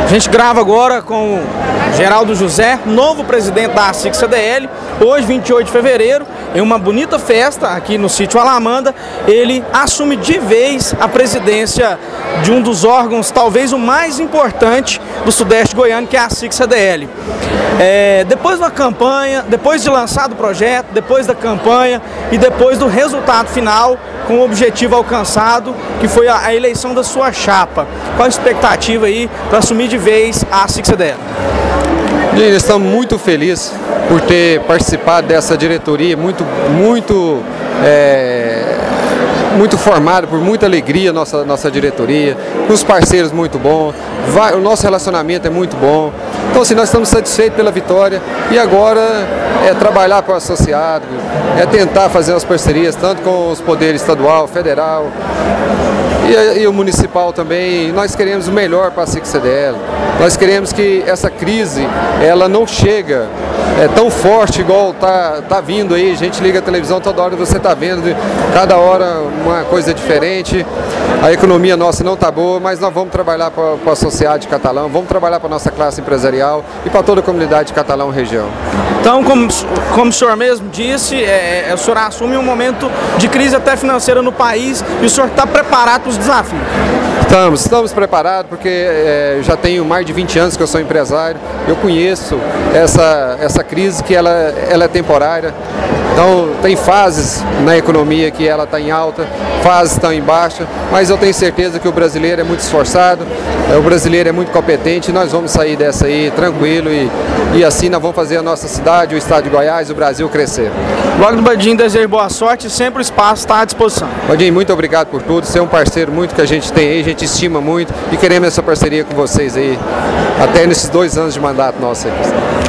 A gente grava agora com o Geraldo José, novo presidente da ASIC-CDL. Hoje, 28 de fevereiro, em uma bonita festa aqui no sítio Alamanda, ele assume de vez a presidência de um dos órgãos, talvez o mais importante do Sudeste goiano, que é a ASIC-CDL. Depois da campanha, depois de lançado o projeto, depois da campanha e depois do resultado final, com o objetivo alcançado, que foi a eleição da sua chapa. Qual a expectativa aí para assumir de vez a ASIC-CDL? Nós estamos muito felizes por ter participado dessa diretoria, muito formada, por muita alegria nossa diretoria, com os parceiros muito bons, o nosso relacionamento é muito bom. Então, assim, nós estamos satisfeitos pela vitória e agora é trabalhar para o associado, é tentar fazer as parcerias, tanto com os poderes estadual, federal e o municipal também. Nós queremos o melhor para a ASIC-CDL. Nós queremos que essa crise, ela não chega tão forte igual tá vindo aí. A gente liga a televisão, toda hora você está vendo, cada hora uma coisa diferente. A economia nossa não está boa, mas nós vamos trabalhar para o associado de Catalão, vamos trabalhar para a nossa classe empresarial e para toda a comunidade de Catalão região. Então, como o senhor mesmo disse, o senhor assume um momento de crise até financeira no país e o senhor está preparado para os desafios? Estamos preparados porque já tenho mais de 20 anos que eu sou empresário, eu conheço essa crise que ela é temporária. Então tem fases na economia que ela está em alta, fases estão em baixa, mas eu tenho certeza que o brasileiro é muito esforçado, o brasileiro é muito competente, nós vamos sair dessa aí tranquilo e assim nós vamos fazer a nossa cidade, o estado de Goiás, o Brasil crescer. Wagner Badin, desejo boa sorte e sempre o espaço está à disposição. Badin, muito obrigado por tudo, você é um parceiro muito que a gente tem aí, a gente estima muito e queremos essa parceria com vocês aí, até nesses 2 anos de mandato nosso aí.